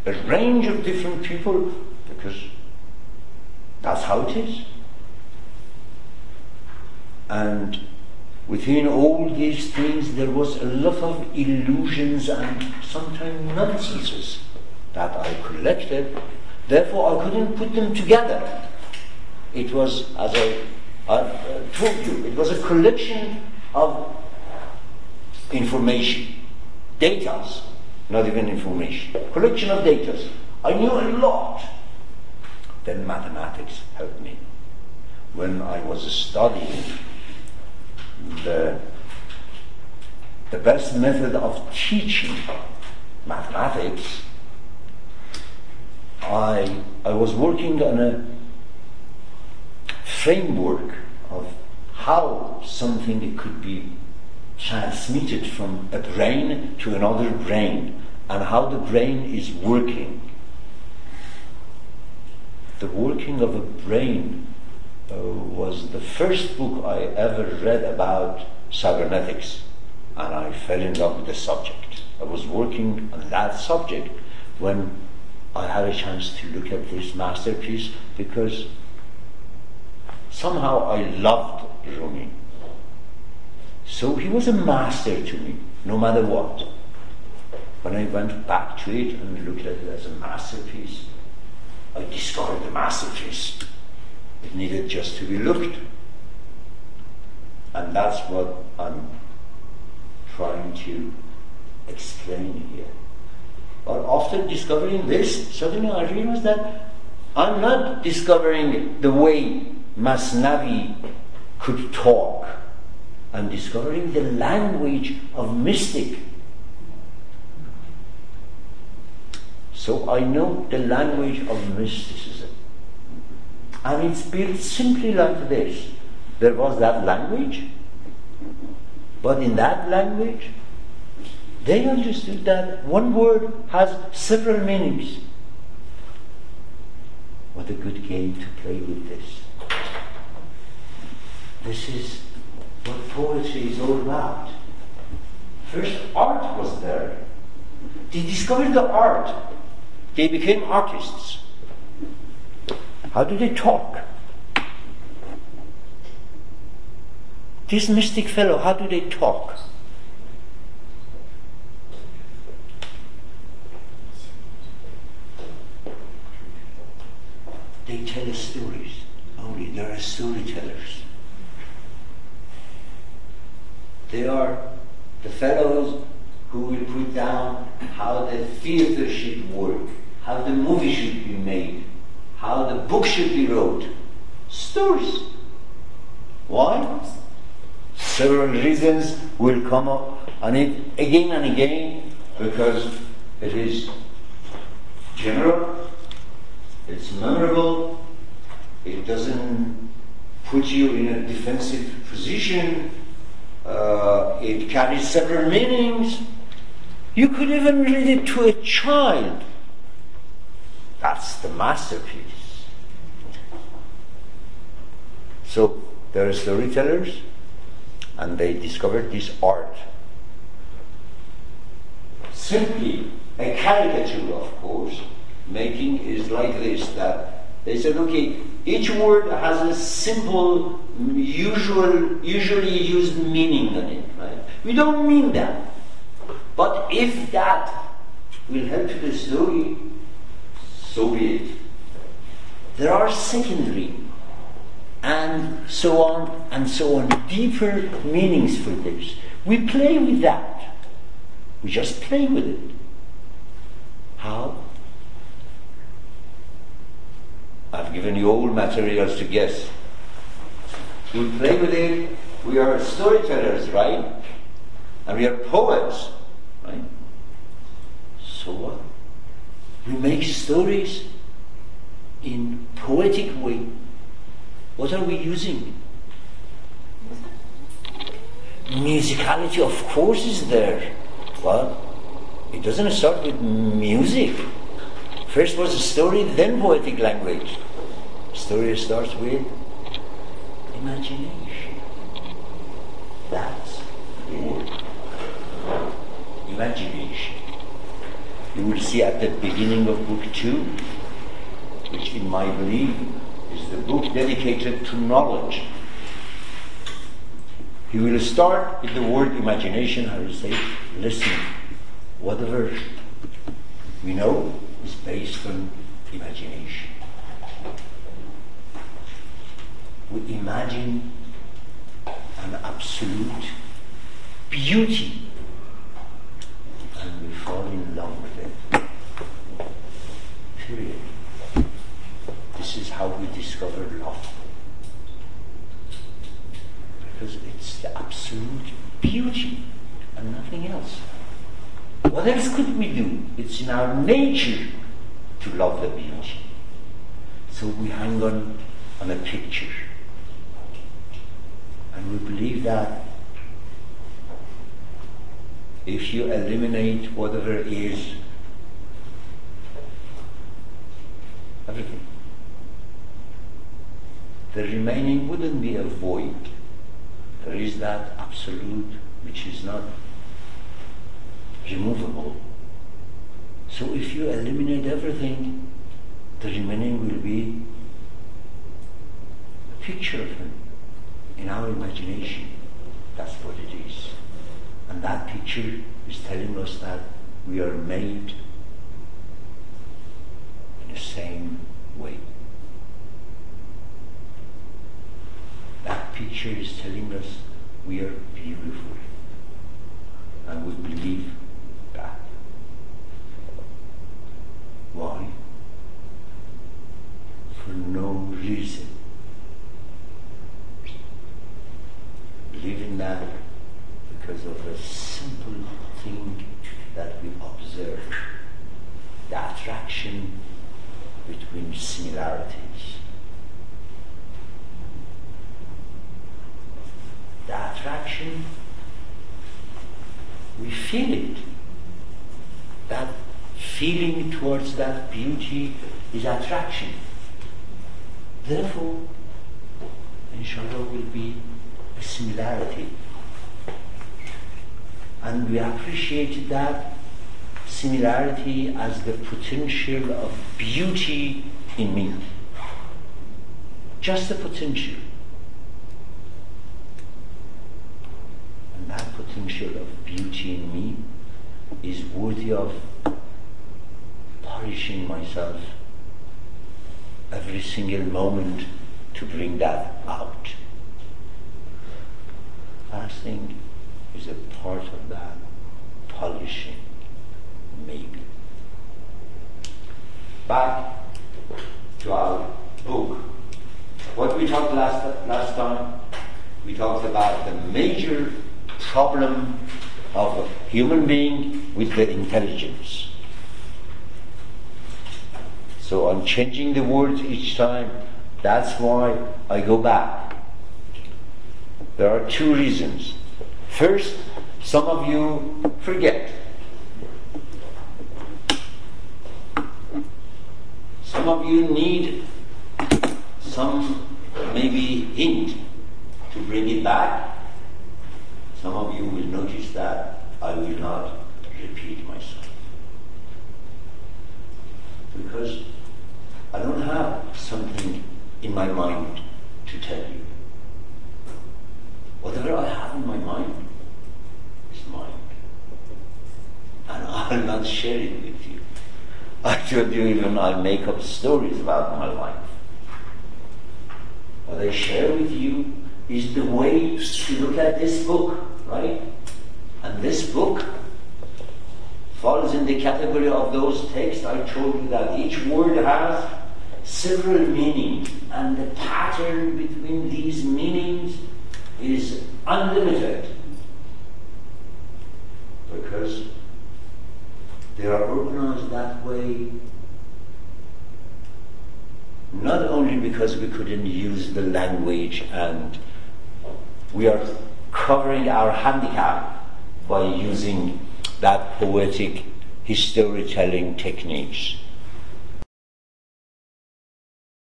a range of different people, because that's how it is. And within all these things there was a lot of illusions and sometimes nonsenses that I collected. Therefore I couldn't put them together. It was, as I told you, it was a collection of information, datas, not even information, collection of datas. I knew a lot. Then mathematics helped me. When I was studying the best method of teaching mathematics, I was working on a framework of how something could be transmitted from a brain to another brain and how the brain is working. The working of a brain was the first book I ever read about cybernetics, and I fell in love with the subject. I was working on that subject when I had a chance to look at this masterpiece, because somehow I loved Rumi. So he was a master to me, no matter what. When I went back to it and looked at it as a masterpiece, I discovered the masterpiece. It needed just to be looked. And that's what I'm trying to explain here. But after discovering this, suddenly I realized that I'm not discovering the way Masnavi could talk. I'm discovering the language of mystic. So I know the language of mysticism. And it's built simply like this. There was that language, but in that language, they understood that one word has several meanings. What a good game to play with this. This is what poetry is all about. First, art was there. They discovered the art. They became artists. How do they talk? This mystic fellow, how do they talk? They tell stories. Only they are storytellers. They are the fellows who will put down how the theater should work, how the movie should be made, how the book should be wrote. Stories. Why? Several reasons will come up on it again and again, because it is general, it's memorable, it doesn't put you in a defensive position, it carries several meanings. You could even read it to a child. That's the masterpiece. So there are storytellers, and they discovered this art. Simply a caricature, of course, making is like this, that they said, okay, each word has a simple, usually used meaning in it, right? We don't mean that. But if that will help the story, so be it. There are secondary and so on, deeper meanings for this. We play with that. We just play with it. How? I've given you all materials to guess. We play with it. We are storytellers, right? And we are poets, right? So what? We make stories in poetic way. What are we using? Musicality, of course, is there. Well, it doesn't start with music. First was a story, then poetic language. Story starts with imagination. That's the word. Imagination. You will see at the beginning of book 2, which in my belief is the book dedicated to knowledge. He will start with the word imagination. I will say, listen, whatever we know is based on imagination. We imagine an absolute beauty and we fall in love with it. Period. This is how we discover love. Because it's the absolute beauty and nothing else. What else could we do? It's in our nature to love the beauty. So we hang on a picture. And we believe that if you eliminate whatever is, everything, the remaining wouldn't be a void. There is that absolute which is not removable. So if you eliminate everything, the remaining will be a picture of him in our imagination. That's what it is. And that picture is telling us that we are made in the same way. That picture is telling us we are beautiful. And we believe that. Why? For no reason. Believe in that because of a simple thing that we observe. The attraction between similarities. The attraction, we feel it. That feeling towards that beauty is attraction. Therefore, inshallah, will be a similarity. And we appreciated that similarity as the potential of beauty in me. Just the potential. And that potential of beauty in me is worthy of polishing myself every single moment to bring that out. Fasting is a part of that polishing, maybe. Back to our book. What we talked last time, we talked about the major problem of a human being with the intelligence. So I'm changing the words each time. That's why I go back. There are two reasons. First, some of you forget. Some of you need some maybe hint to bring it back. Some of you will notice that I will not repeat myself. Because I don't have something in my mind to tell you. Whatever I have in my mind is mine. And I'll not share it with you. I told you even I make up stories about my life. What I share with you is the way to look at this book, right? And this book falls in the category of those texts I told you that each word has several meanings, and the pattern between these meanings is unlimited because they are organized that way not only because we couldn't use the language and we are covering our handicap by using that poetic storytelling techniques.